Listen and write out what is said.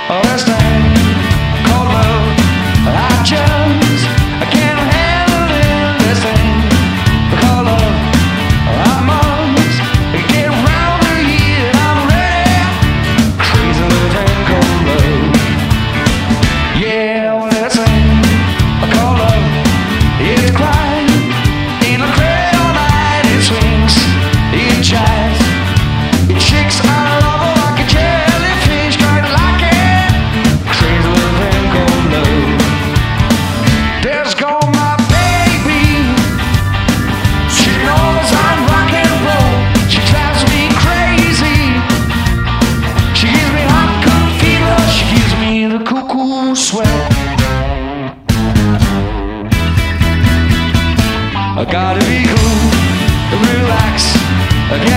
Oh, this thing called love, I just can't handle this thing called love. I must get round to here, I'm ready. Crazy little thing called love. Yeah, well, this thing called love, it's quiet in a crazy all night. It swings, it chives, it shakes our love like a jellyfish, kind of like it. Crazy little thing called love. There's go my baby. She knows I'm rock and roll. She drives me crazy. She gives me hot cold fever. She gives me the cuckoo sweat. I gotta be cool, relax. I